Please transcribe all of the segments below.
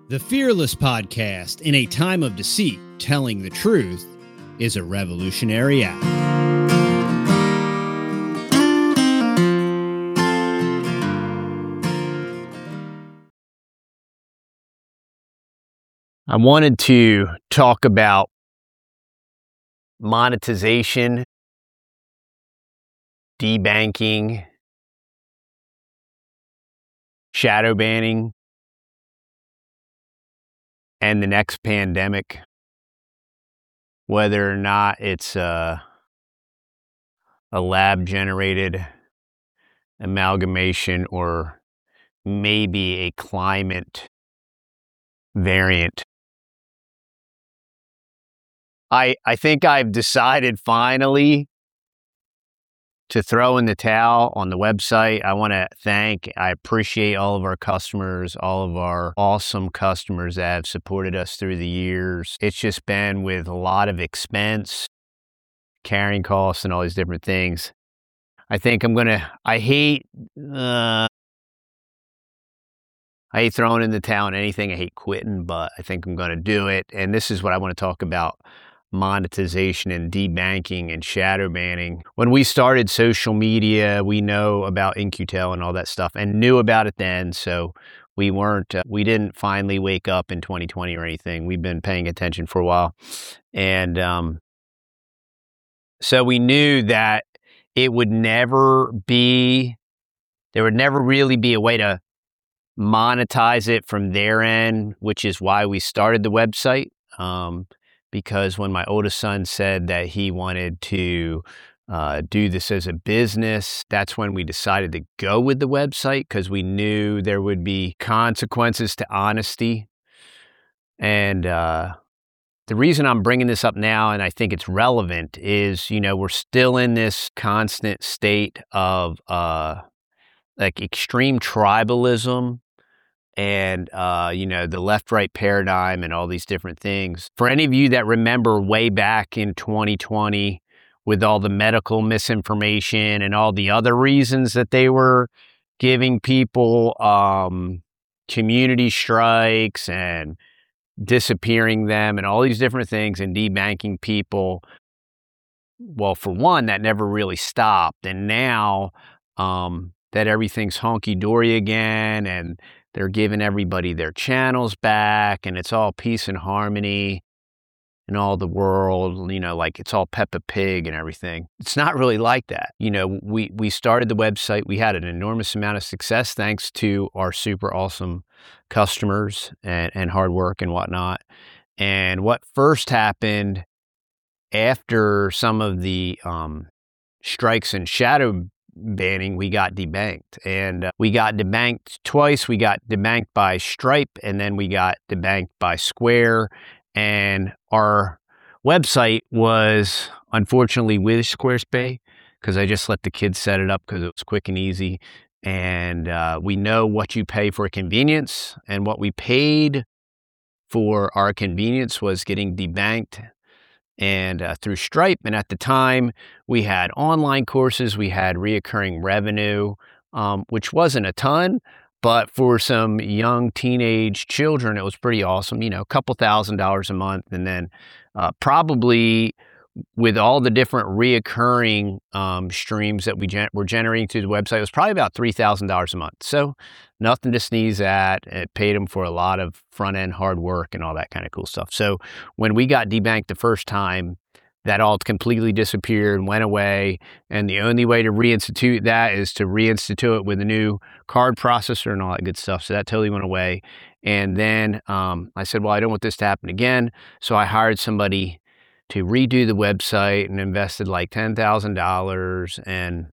The Fearless Podcast, in a time of deceit, telling the truth, is a revolutionary act. I wanted to talk about monetization, debanking, shadow banning, and the next pandemic, whether or not it's a lab-generated amalgamation or maybe a climate variant. I think I've decided finally to throw in the towel on the website. I appreciate all of our customers, all of our awesome customers that have supported us through the years. It's just been with a lot of expense, carrying costs, and all these different things. I think I hate throwing in the towel on anything. I hate quitting, but I think I'm going to do it. And this is what I want to talk about: monetization and debanking and shadow banning. When we started social media, we know about In-Q-Tel and all that stuff and knew about it then. So we didn't finally wake up in 2020 or anything. We've been paying attention for a while. And so we knew that there would never really be a way to monetize it from their end, which is why we started the website. Because when my oldest son said that he wanted to do this as a business, that's when we decided to go with the website, because we knew there would be consequences to honesty. And the reason I'm bringing this up now, and I think it's relevant, is, we're still in this constant state of extreme tribalism and, the left-right paradigm and all these different things. For any of you that remember way back in 2020 with all the medical misinformation and all the other reasons that they were giving people, community strikes and disappearing them and all these different things and debanking people, well, for one, that never really stopped. And now that everything's hunky-dory again and they're giving everybody their channels back, and it's all peace and harmony in all the world, like it's all Peppa Pig and everything. It's not really like that. We started the website. We had an enormous amount of success thanks to our super awesome customers and hard work and whatnot. And what first happened after some of the strikes and shadow banning, we got debanked, and we got debanked twice. We got debanked by Stripe, and then we got debanked by Square. And our website was unfortunately with Squarespace, because I just let the kids set it up because it was quick and easy. And we know what you pay for convenience, and what we paid for our convenience was getting debanked and through Stripe. And at the time, we had online courses, we had reoccurring revenue, which wasn't a ton, but for some young teenage children, it was pretty awesome. A couple $1,000s a month. And then probably with all the different reoccurring streams that we were generating through the website, it was probably about $3,000 a month. So nothing to sneeze at. It paid them for a lot of front-end hard work and all that kind of cool stuff. So when we got debanked the first time, that all completely disappeared and went away. And the only way to reinstitute that is to reinstitute it with a new card processor and all that good stuff. So that totally went away. And then I said, well, I don't want this to happen again. So I hired somebody to redo the website and invested like $10,000 and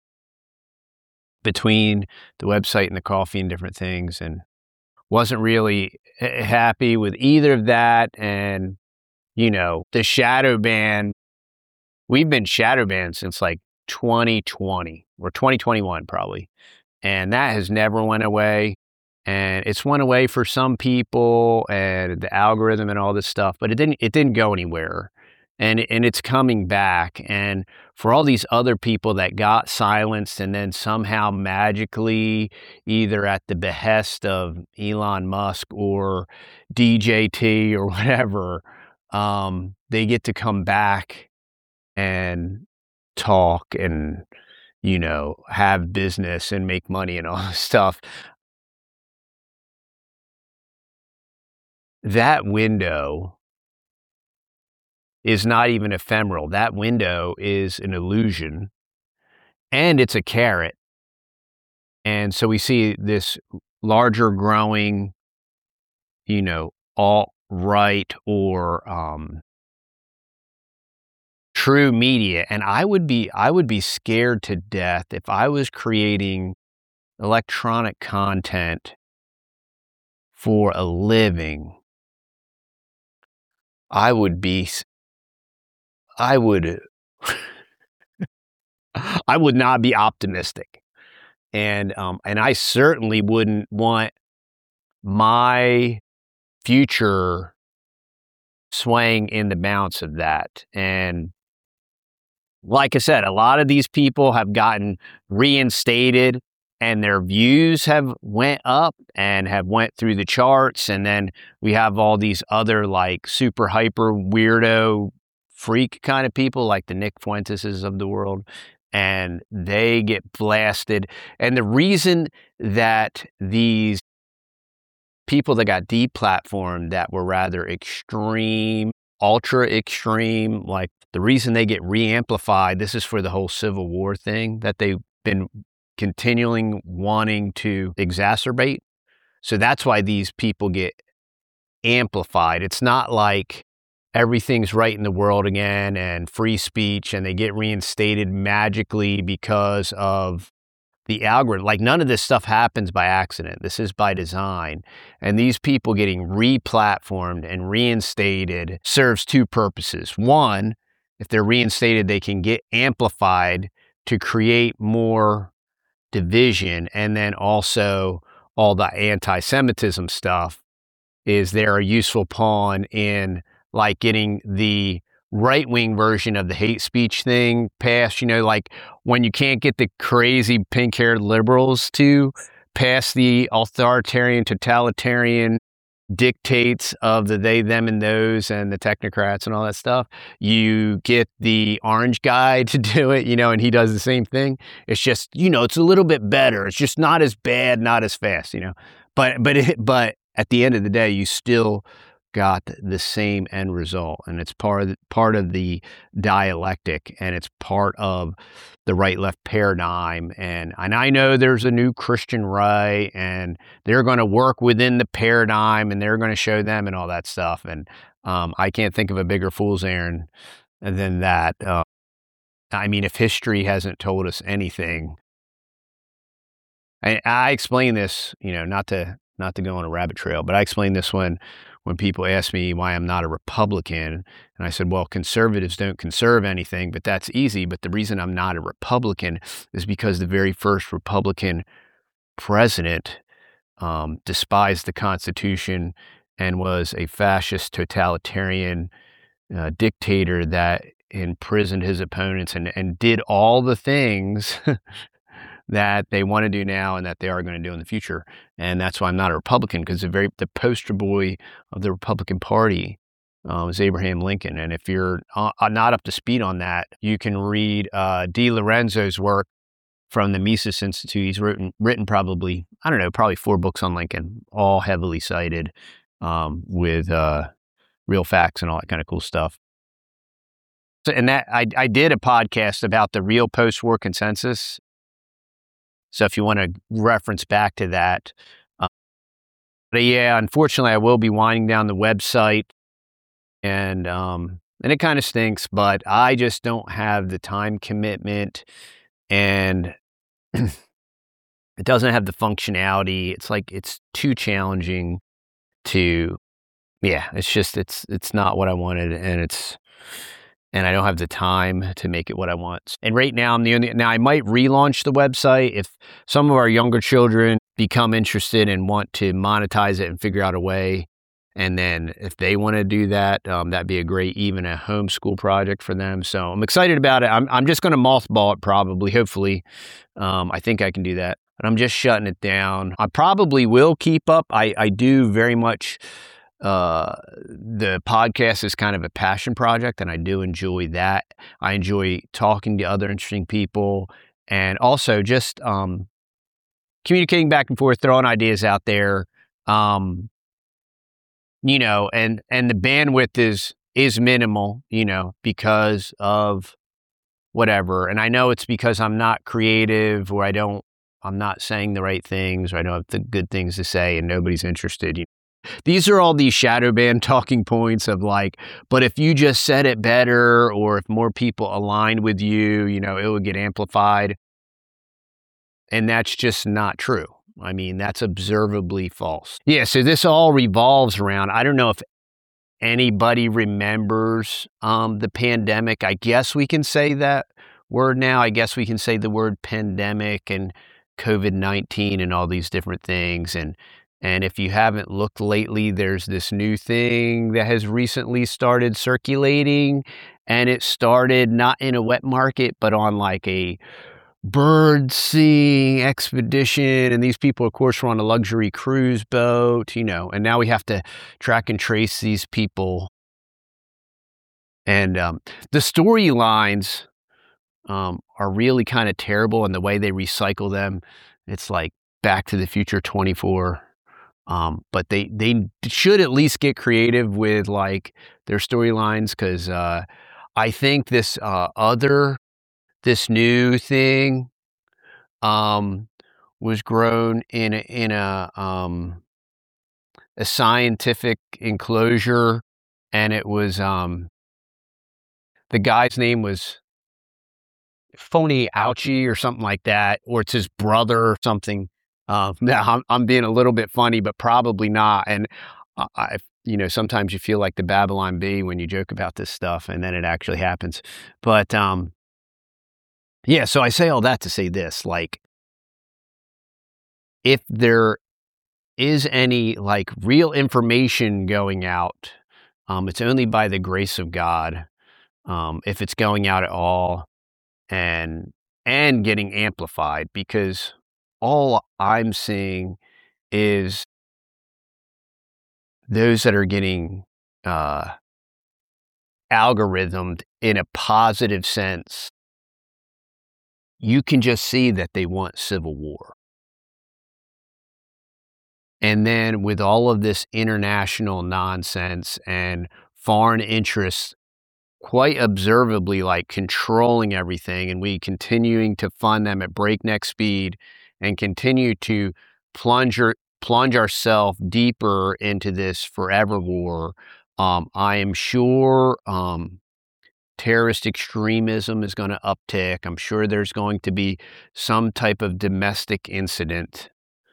between the website and the coffee and different things, and wasn't really happy with either of that. And, the shadow ban, we've been shadow banned since like 2020 or 2021 probably. And that has never went away. And it's went away for some people and the algorithm and all this stuff, but it didn't go anywhere. and it's coming back. And for all these other people that got silenced and then somehow magically, either at the behest of Elon Musk or DJT or whatever, they get to come back and talk and, have business and make money and all this stuff. That window is not even ephemeral. That window is an illusion, and it's a carrot. And so we see this larger growing, alt-right or true media. And I would be scared to death if I was creating electronic content for a living. I would not be optimistic. And I certainly wouldn't want my future swaying in the balance of that. And like I said, a lot of these people have gotten reinstated and their views have went up and have went through the charts. And then we have all these other like super hyper weirdo freak kind of people like the Nick Fuenteses of the world, and they get blasted. And the reason that these people that got deplatformed that were rather extreme, ultra extreme, like the reason they get re-amplified, this is for the whole Civil War thing that they've been continuing wanting to exacerbate. So that's why these people get amplified. It's not like everything's right in the world again and free speech and they get reinstated magically because of the algorithm. Like none of this stuff happens by accident. This is by design. And these people getting re-platformed and reinstated serves two purposes. One, if they're reinstated, they can get amplified to create more division. And then also all the anti-Semitism stuff is they're a useful pawn in like getting the right-wing version of the hate speech thing passed, like when you can't get the crazy pink-haired liberals to pass the authoritarian, totalitarian dictates of the they, them, and those and the technocrats and all that stuff, you get the orange guy to do it, and he does the same thing. It's just, it's a little bit better. It's just not as bad, not as fast, but at the end of the day, you still got the same end result, and it's part of the dialectic, and it's part of the right-left paradigm. And I know there's a new Christian right, and they're going to work within the paradigm, and they're going to show them and all that stuff. And I can't think of a bigger fool's errand than that. If history hasn't told us anything, I explain this, not to go on a rabbit trail, but I explain this when people ask me why I'm not a Republican, and I said, well, conservatives don't conserve anything, but that's easy. But the reason I'm not a Republican is because the very first Republican president despised the Constitution and was a fascist, totalitarian dictator that imprisoned his opponents and did all the things that they want to do now and that they are going to do in the future. And that's why I'm not a Republican, because the poster boy of the Republican Party was Abraham Lincoln. And if you're not up to speed on that, you can read DiLorenzo's work from the Mises Institute. He's written probably 4 books on Lincoln, all heavily cited with real facts and all that kind of cool stuff. So, and that I did a podcast about the real post-war consensus. So if you want to reference back to that. But yeah, unfortunately, I will be winding down the website, and it kind of stinks, but I just don't have the time commitment, and it doesn't have the functionality. It's too challenging to, it's not what I wanted, and I don't have the time to make it what I want. And right now, now I might relaunch the website if some of our younger children become interested and want to monetize it and figure out a way And then if they want to do that, that'd be a great, even a homeschool project for them. So I'm excited about it. I'm just going to mothball it probably, hopefully. I think I can do that. But I'm just shutting it down. I probably will keep up. I do very much. The podcast is kind of a passion project, and I do enjoy that. I enjoy talking to other interesting people, and also just communicating back and forth, throwing ideas out there. You know, and the bandwidth is minimal, you know, because of whatever. And I know it's because I'm not creative, or I'm not saying the right things, or I don't have the good things to say, and nobody's interested. You know? These are all these shadow band talking points of like, but if you just said it better, or if more people aligned with you, you know, it would get amplified. And that's just not true. I mean, that's observably false. Yeah, so this all revolves around, I don't know if anybody remembers the pandemic. I guess we can say that word now. I guess we can say the word pandemic and COVID-19 and all these different things. And if you haven't looked lately, there's this new thing that has recently started circulating, and it started not in a wet market, but on like a bird seeing expedition. And these people, of course, were on a luxury cruise boat, you know, and now we have to track and trace these people. And the storylines are really kind of terrible, and the way they recycle them, it's like Back to the Future 24. But they should at least get creative with like their storylines, because I think this new thing was grown in a scientific enclosure, and it was the guy's name was Phony Ouchie or something like that, or it's his brother or something. Now I'm being a little bit funny, but probably not. And I you know, sometimes you feel like the Babylon Bee when you joke about this stuff, and then it actually happens. But yeah, so I say all that to say this, like, if there is any like real information going out, it's only by the grace of God, if it's going out at all, and getting amplified, because all I'm seeing is those that are getting algorithmed in a positive sense. You can just see that they want civil war. And then with all of this international nonsense and foreign interests quite observably like controlling everything, and we continuing to fund them at breakneck speed and continue to plunge ourselves deeper into this forever war, I am sure terrorist extremism is going to uptick. I'm sure there's going to be some type of domestic incident.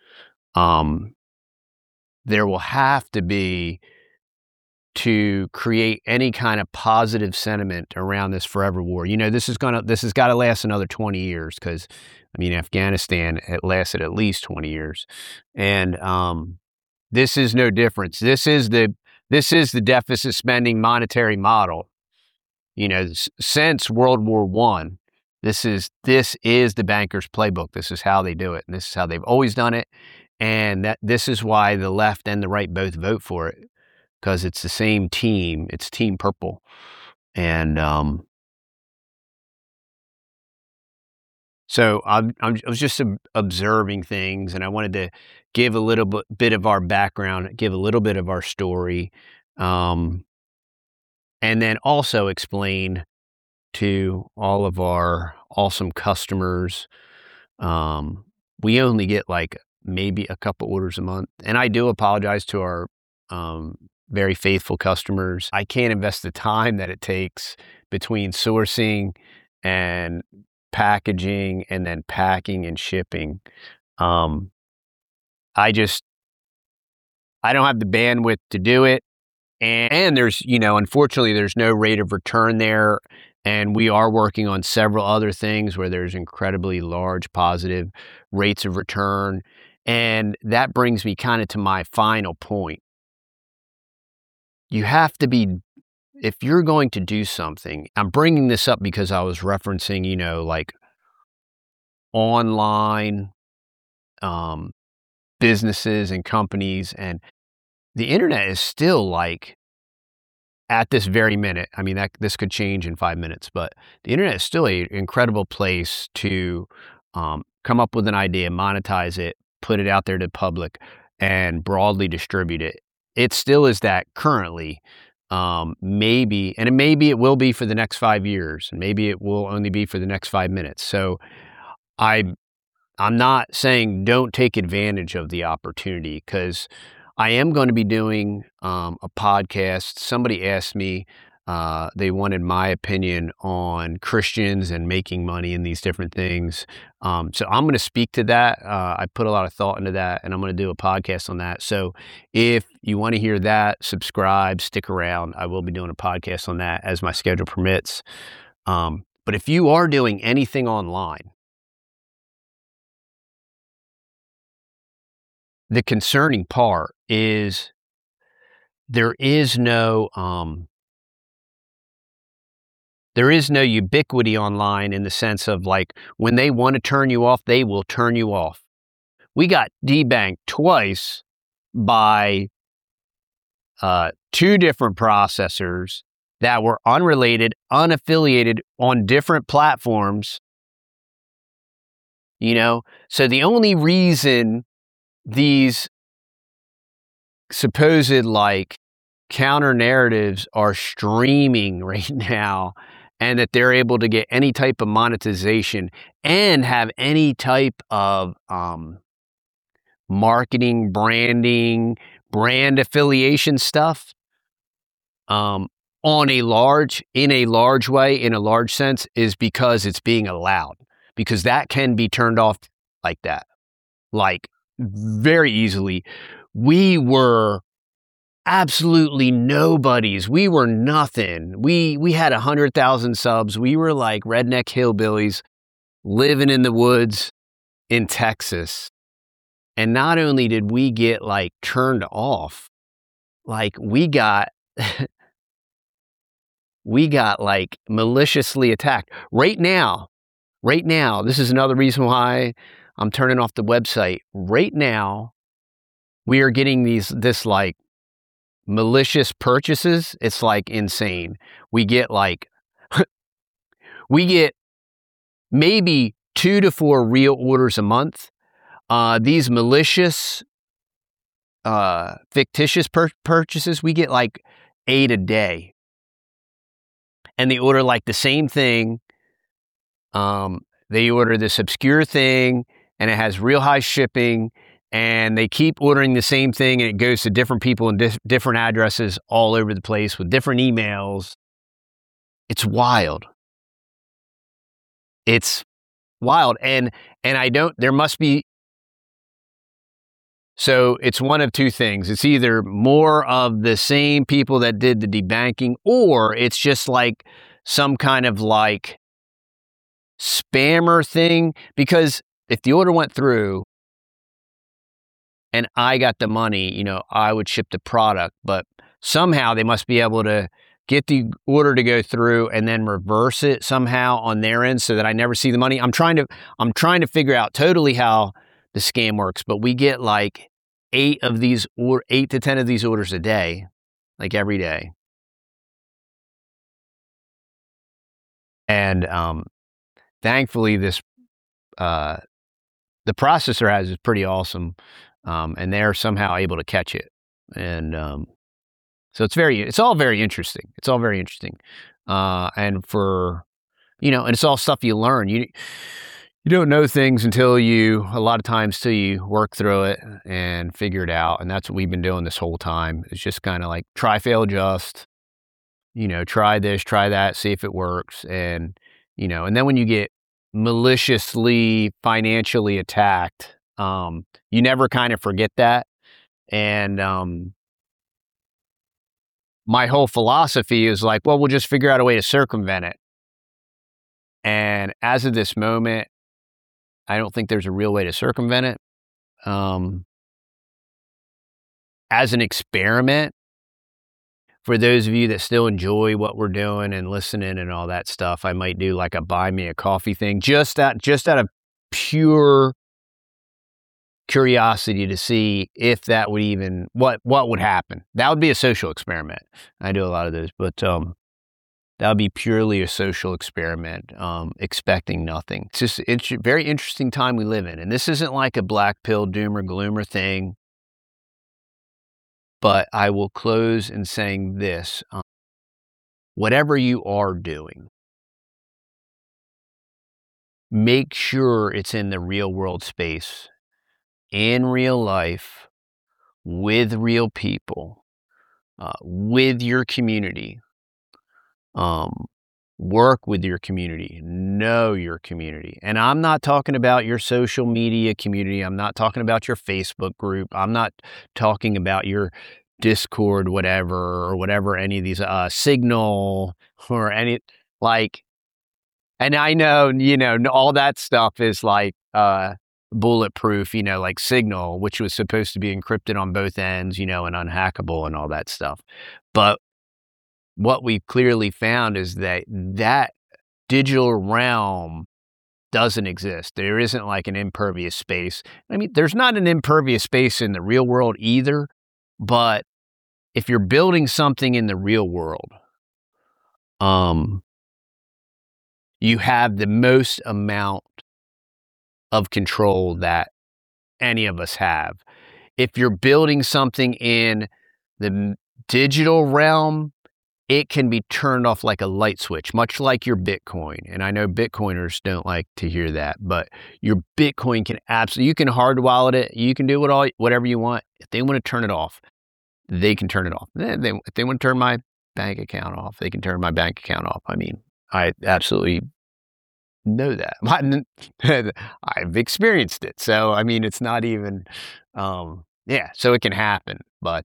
There will have to be, to create any kind of positive sentiment around this forever war. You know, this has got to last another 20 years, because I mean, Afghanistan, it lasted at least 20 years. And this is no difference. This is the deficit spending monetary model. You know, since World War I, this is the banker's playbook. This is how they do it, and this is how they've always done it. And this is why the left and the right both vote for it, because it's the same team. It's Team Purple. And so I was just observing things, and I wanted to give a little bit of our background, give a little bit of our story, and then also explain to all of our awesome customers. We only get like maybe a couple orders a month, and I do apologize to our very faithful customers. I can't invest the time that it takes between sourcing and packaging and then packing and shipping. I don't have the bandwidth to do it. And there's, you know, unfortunately, there's no rate of return there. And we are working on several other things where there's incredibly large positive rates of return. And that brings me kind of to my final point. you have to be, if you're going to do something, I'm bringing this up because I was referencing, like online businesses and companies, and the internet is still like, at this very minute, I mean, this could change in 5 minutes, but the internet is still an incredible place to come up with an idea, monetize it, put it out there to the public, and broadly distribute it. It still is that currently. Maybe it will be for the next 5 years, and maybe it will only be for the next 5 minutes. So I'm not saying don't take advantage of the opportunity, because I am going to be doing a podcast. Somebody asked me, they wanted my opinion on Christians and making money and these different things. So I'm going to speak to that. I put a lot of thought into that, and I'm going to do a podcast on that. So if you want to hear that, subscribe, stick around. I will be doing a podcast on that as my schedule permits. But if you are doing anything online, the concerning part is there is no ubiquity online, in the sense of, like, when they want to turn you off, they will turn you off. We got debanked twice by 2 different processors that were unrelated, unaffiliated, on different platforms. So the only reason these supposed, like, counter narratives are streaming right now, and that they're able to get any type of monetization and have any type of marketing, branding, brand affiliation stuff in a large way, in a large sense, is because it's being allowed, because that can be turned off like that, like, very easily. We were absolutely nobodies. We were nothing. We had 100,000 subs. We were like redneck hillbillies living in the woods in Texas. And not only did we get, like, turned off, like, we got like maliciously attacked. Right now, this is another reason why I'm turning off the website. Right now, we are getting this like malicious purchases. It's like insane. We get maybe 2 to 4 real orders a month. These malicious, fictitious purchases, we get like 8 a day. And they order like the same thing. They order this obscure thing, and it has real high shipping, and they keep ordering the same thing, and it goes to different people and different addresses all over the place with different emails. It's wild. It's wild. And there must be, so it's one of 2 things. It's either more of the same people that did the debanking, or it's just like some kind of like spammer thing. Because if the order went through and I got the money, I would ship the product, but somehow they must be able to get the order to go through and then reverse it somehow on their end so that I never see the money. I'm trying to figure out totally how the scam works, but we get like 8 to 10 of these orders a day, like every day. And thankfully, this the processor has is pretty awesome, and they're somehow able to catch it. And so it's all very interesting. It's all very interesting, and for and it's all stuff you learn. You don't know things a lot of times till you work through it and figure it out. And that's what we've been doing this whole time. It's just kind of like try, fail, adjust. Try this, try that, see if it works. And, and then when you get maliciously financially attacked, you never kind of forget that. And my whole philosophy is like, well, we'll just figure out a way to circumvent it. And as of this moment, I don't think there's a real way to circumvent it. As an experiment, for those of you that still enjoy what we're doing and listening and all that stuff, I might do like a buy me a coffee thing, just out of pure curiosity to see if that would even what would happen. That would be a social experiment. I do a lot of those, but that would be purely a social experiment, expecting nothing. It's a very interesting time we live in, and this isn't like a black pill doom or gloomer thing. But I will close in saying this: whatever you are doing, make sure it's in the real world space, in real life, with real people, with your community. Work with your community, know your community. And I'm not talking about your social media community. I'm not talking about your Facebook group. I'm not talking about your Discord, whatever any of these, Signal or any, like, and I know, all that stuff is like, bulletproof, like Signal, which was supposed to be encrypted on both ends, and unhackable and all that stuff. But what we've clearly found is that digital realm doesn't exist. There isn't like an impervious space. I mean, there's not an impervious space in the real world either, but if you're building something in the real world, you have the most amount of control that any of us have. If you're building something in the digital realm, it can be turned off like a light switch, much like your Bitcoin. And I know Bitcoiners don't like to hear that, but your Bitcoin can absolutely, you can hard wallet it. You can do whatever you want. If they want to turn it off, they can turn it off. If they want to turn my bank account off, they can turn my bank account off. I mean, I absolutely know that. I've experienced it. So, I mean, it's not even, so it can happen. But,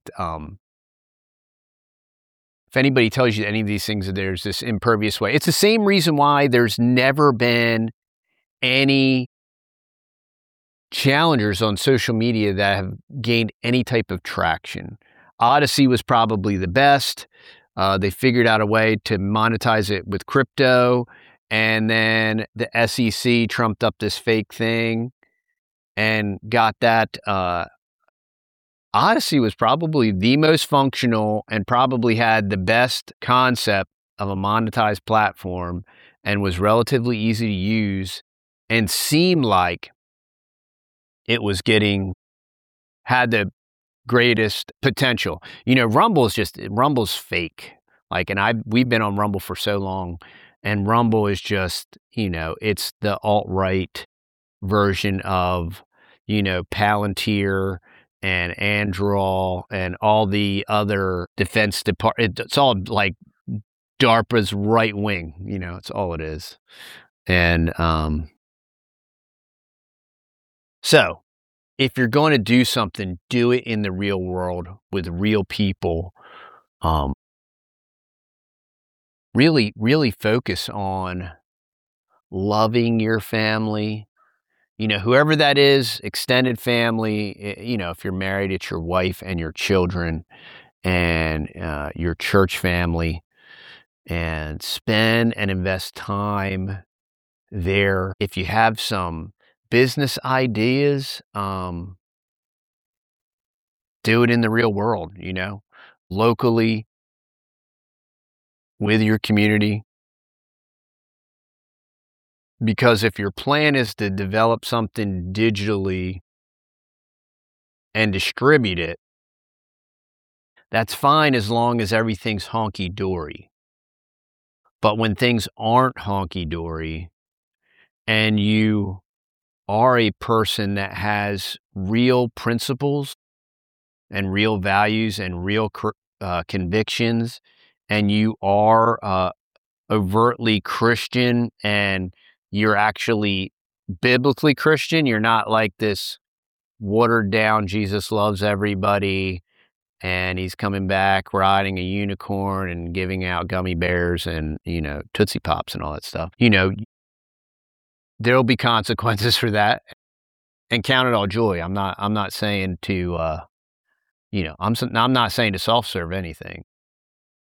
if anybody tells you any of these things, that there's this impervious way, it's the same reason why there's never been any challengers on social media that have gained any type of traction. Odyssey was probably the best. They figured out a way to monetize it with crypto, and then the SEC trumped up this fake thing and got that. Odyssey was probably the most functional and probably had the best concept of a monetized platform, and was relatively easy to use and seemed like it was had the greatest potential. Rumble's fake. Like, and we've been on Rumble for so long, and Rumble is just, it's the alt-right version of, Palantir and Anduril and all the other defense department. It's all like DARPA's right wing, it's all it is. And so if you're going to do something, do it in the real world with real people. Really, really focus on loving your family. Whoever that is, extended family, if you're married, it's your wife and your children and your church family, and spend and invest time there. If you have some business ideas, do it in the real world, locally with your community. Because if your plan is to develop something digitally and distribute it, that's fine as long as everything's honky-dory. But when things aren't honky-dory and you are a person that has real principles and real values and real convictions, and you are overtly Christian and you're actually biblically Christian, you're not like this watered down Jesus loves everybody and he's coming back riding a unicorn and giving out gummy bears and, Tootsie Pops and all that stuff. There'll be consequences for that, and count it all joy. I'm not saying to, I'm not saying to self-serve anything.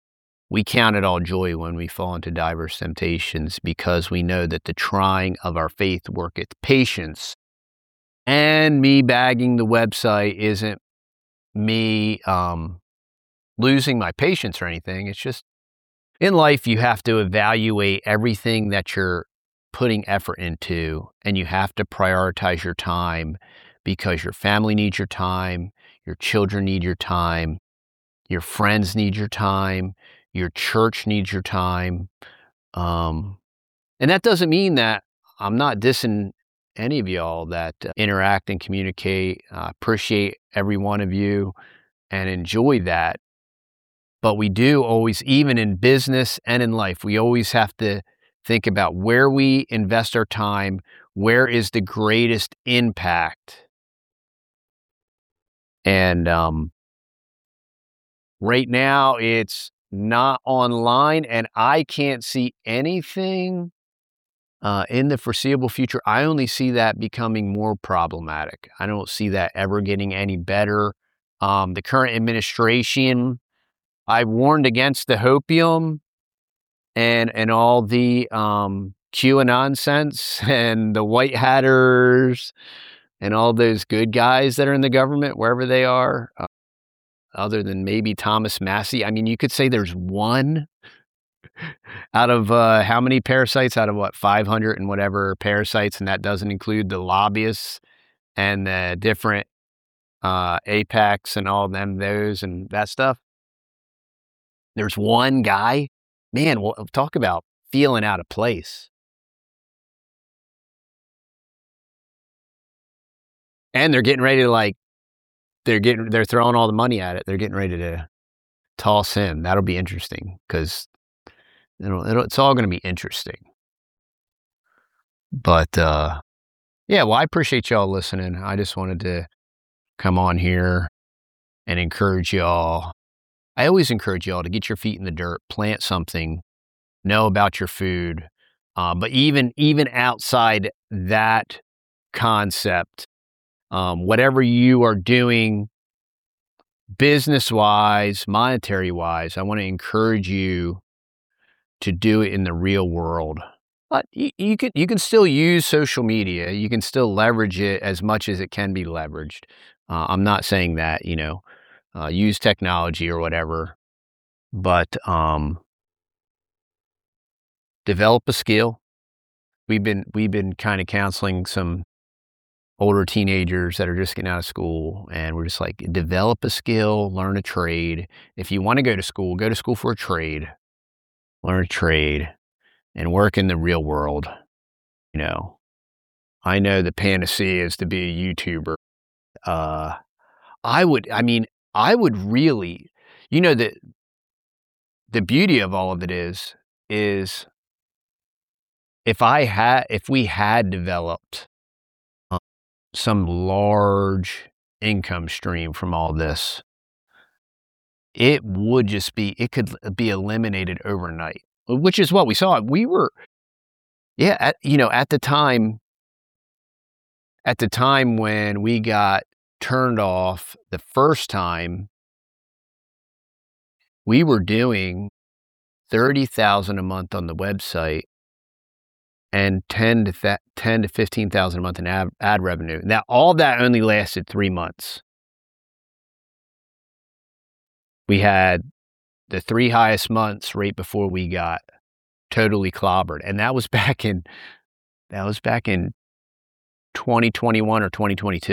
we count it all joy when we fall into diverse temptations, because we know that the trying of our faith worketh patience. And me bagging the website isn't me losing my patience or anything. It's just, in life, you have to evaluate everything that you're putting effort into, and you have to prioritize your time, because your family needs your time, your children need your time, your friends need your time, your church needs your time. And that doesn't mean that I'm not dissing any of y'all that interact and communicate. Appreciate every one of you and enjoy that. But we do always, even in business and in life, we always have to think about where we invest our time, where is the greatest impact. And right now, it's not online, and I can't see anything in the foreseeable future. I only see that becoming more problematic. I don't see that ever getting any better. The current administration, I warned against the hopium and all the QAnon nonsense and the white hatters and all those good guys that are in the government, wherever they are, other than maybe Thomas Massey. I mean, you could say there's one out of how many parasites? Out of what, 500 and whatever parasites, and that doesn't include the lobbyists and the different Apex and all them, those and that stuff. There's one guy. Man, well, talk about feeling out of place. And they're getting ready to they're throwing all the money at it. They're getting ready to toss him. That'll be interesting, because it's all going to be interesting. But yeah, well, I appreciate y'all listening. I just wanted to come on here and encourage y'all. I always encourage y'all to get your feet in the dirt, plant something, know about your food. But even outside that concept, whatever you are doing business-wise, monetary-wise, I want to encourage you to do it in the real world. But you can still use social media. You can still leverage it as much as it can be leveraged. I'm not saying that, use technology or whatever, but develop a skill. We've been kind of counseling some older teenagers that are just getting out of school, and we're just like, develop a skill, learn a trade. If you want to go to school for a trade, learn a trade, and work in the real world. I know the panacea is to be a YouTuber. I would really, the beauty of all of it is if we had developed some large income stream from all this, it could be eliminated overnight, which is what we saw. We were, at the time when we got turned off the first time, we were doing $30,000 a month on the website and $10,000 to $15,000 a month in ad revenue. Now, all that only lasted 3 months. We had the 3 highest months right before we got totally clobbered, and that was back in 2021 or 2022.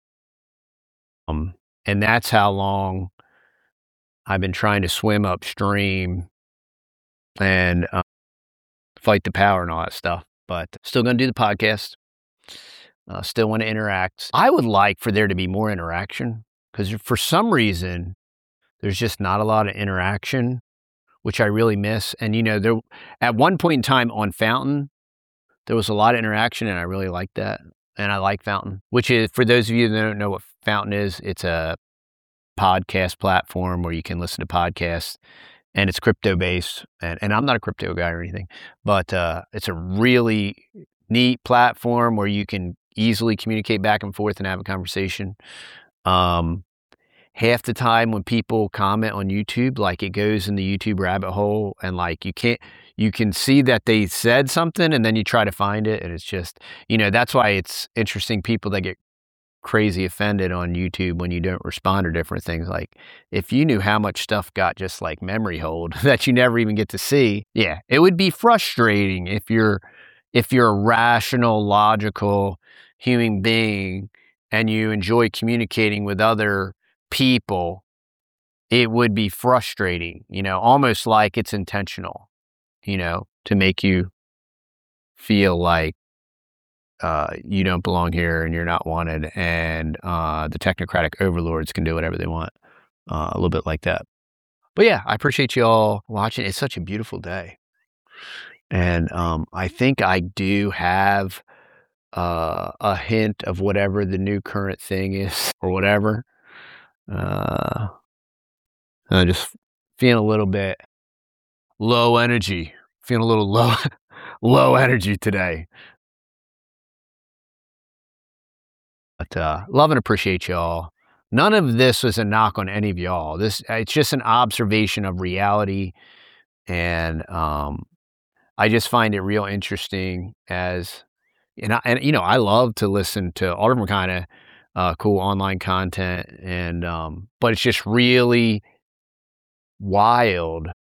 And that's how long I've been trying to swim upstream and fight the power and all that stuff. But still going to do the podcast. Still want to interact. I would like for there to be more interaction, because for some reason, there's just not a lot of interaction, which I really miss. And, there at one point in time on Fountain, there was a lot of interaction, and I really liked that. And I like Fountain, which is, for those of you that don't know what Fountain is, it's a podcast platform where you can listen to podcasts, and it's crypto-based. And I'm not a crypto guy or anything, but it's a really neat platform where you can easily communicate back and forth and have a conversation. half the time when people comment on YouTube, like it goes in the YouTube rabbit hole, and like you can see that they said something and then you try to find it, and it's just, that's why it's interesting, people that get crazy offended on YouTube when you don't respond to different things. Like, if you knew how much stuff got just like memory hold that you never even get to see, yeah, it would be frustrating if you're a rational, logical human being and you enjoy communicating with other people. It would be frustrating, almost like it's intentional, to make you feel like you don't belong here and you're not wanted, and the technocratic overlords can do whatever they want. A little bit like that. But yeah, I appreciate you all watching. It's such a beautiful day. And I think I do have a hint of whatever the new current thing is or whatever. I'm just feeling a little bit low energy. Feeling a little low energy today. But love and appreciate y'all. None of this was a knock on any of y'all. It's just an observation of reality, and I just find it real interesting I love to listen to all different kind of cool online content, and but it's just really wild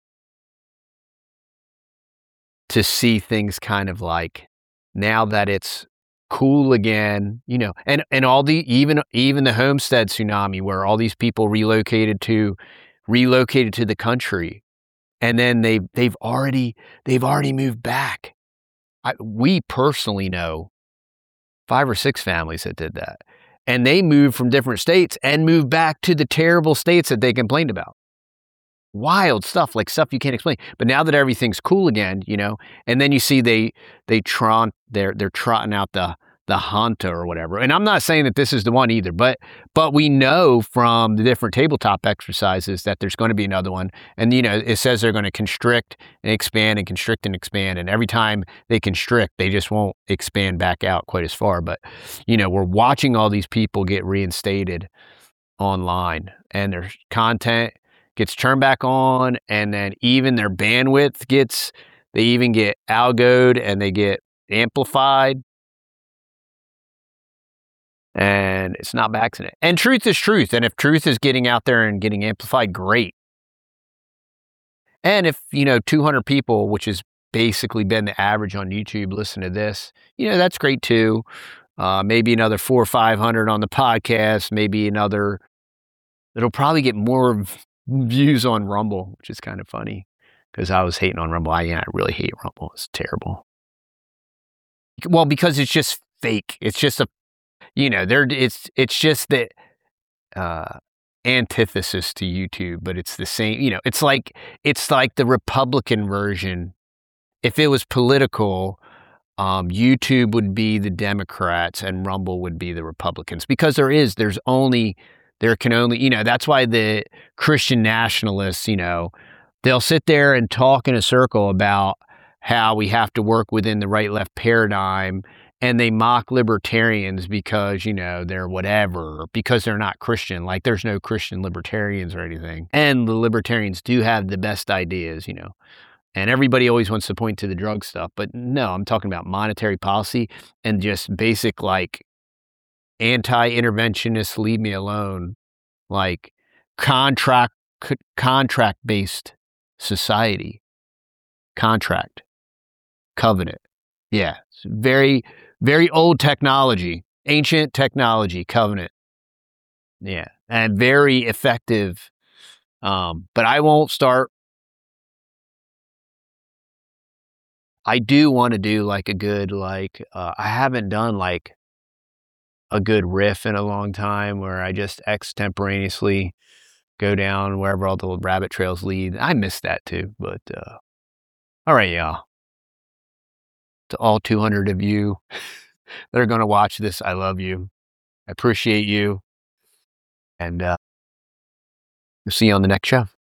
to see things kind of like, now that it's cool again, and all even the homestead tsunami, where all these people relocated to the country, and then they've already moved back. We personally know 5 or 6 families that did that, and they moved from different states and moved back to the terrible states that they complained about. Wild stuff, like stuff you can't explain. But now that everything's cool again, and then you see they're trotting out the Hunter or whatever. And I'm not saying that this is the one either, but we know from the different tabletop exercises that there's going to be another one. And it says they're going to constrict and expand and constrict and expand. And every time they constrict, they just won't expand back out quite as far. But we're watching all these people get reinstated online, and their content gets turned back on, and then even their bandwidth they even get algoed and they get amplified. And it's not by accident. And truth is truth. And if truth is getting out there and getting amplified, great. And if, 200 people, which has basically been the average on YouTube, listen to this, that's great too. Maybe another 400 or 500 on the podcast, maybe another, it'll probably get more views on Rumble, which is kind of funny because I was hating on Rumble. I really hate Rumble. It's terrible. Well, because it's just fake. It's just it's just the antithesis to YouTube, but it's the same. It's like the Republican version. If it was political, YouTube would be the Democrats and Rumble would be the Republicans, because there can only, that's why the Christian nationalists, they'll sit there and talk in a circle about how we have to work within the right-left paradigm, and they mock libertarians because, they're whatever, because they're not Christian. Like, there's no Christian libertarians or anything. And the libertarians do have the best ideas, and everybody always wants to point to the drug stuff. But no, I'm talking about monetary policy and just basic, like, anti-interventionist, leave me alone, like contract-based society. Contract. Covenant. Yeah. It's very, very old technology. Ancient technology. Covenant. Yeah. And very effective. But I won't start. I do want to do like a good, I haven't done like a good riff in a long time, where I just extemporaneously go down wherever all the rabbit trails lead. I miss that too. But all right, y'all. To all 200 of you that are going to watch this, I love you. I appreciate you. And we'll see you on the next show.